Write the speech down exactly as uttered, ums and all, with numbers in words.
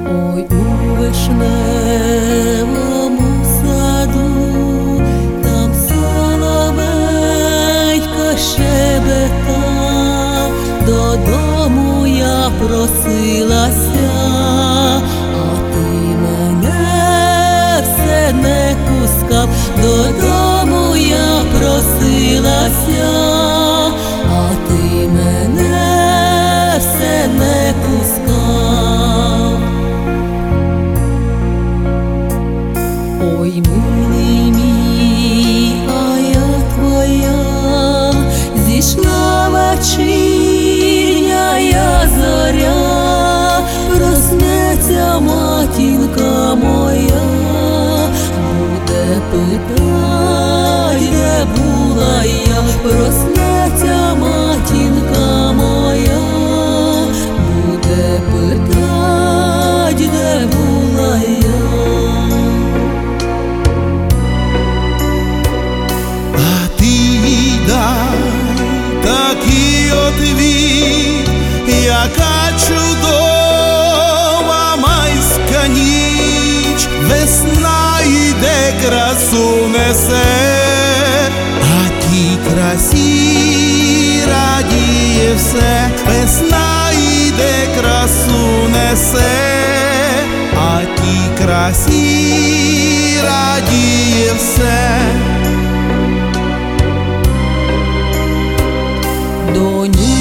Ой, у вишневому саду, там соловейко щебетав, додому я просилася, а ти мене все не пускав. Додому я просилася, а ти мене все не пускав. Ой, милий мій, а я твоя, зійшла вечірня зоря, проснеться матінка моя, буде питать, де була я. Проснеться матінка моя, буде питать, де була я. Такий отвіт, яка чудова майська ніч, весна йде, красу несе, а тій красі радіє все. Весна йде, красу несе, а тій красі радіє все. До